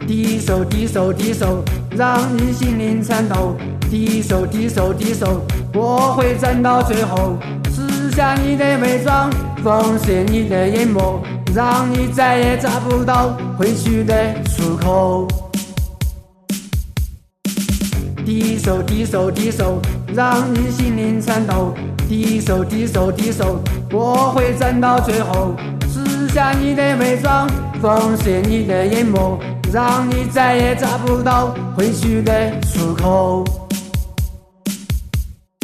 低手低手低手，让你心灵颤抖。低手低手低手，我会站到最后。撕下你的伪装，封锁你的眼眸，让你再也找不到回去的出口。低手低手低手，让你心灵颤抖。低手低手低手，我会站到最后。撕下你的伪装，封锁你的眼眸，让你再也找不到回去的出口。